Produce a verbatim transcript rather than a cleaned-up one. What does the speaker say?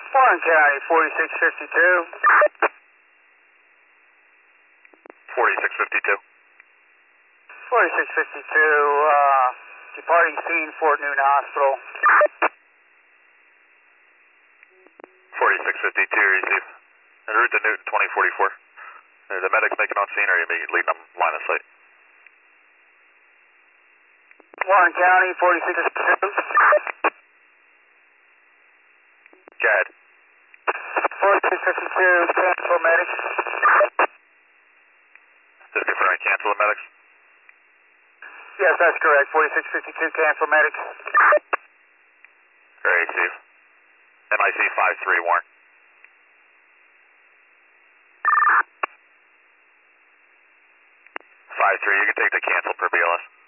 Warren County, forty-six fifty-two. forty-six fifty-two. forty-six fifty-two, uh, departing scene, Fort Newton Hospital. forty-six fifty-two, receive. En route to Newton, twenty forty-four. Are the medics making on scene or are you leading them line of sight? Warren County, forty-six fifty-two. Go ahead. forty-six fifty-two, cancel medics. Just confirming cancel the medics. Yes, that's correct. forty-six fifty-two, cancel medics. Great, receive. M I C five three, Warren. five three, you can take the cancel per B L S.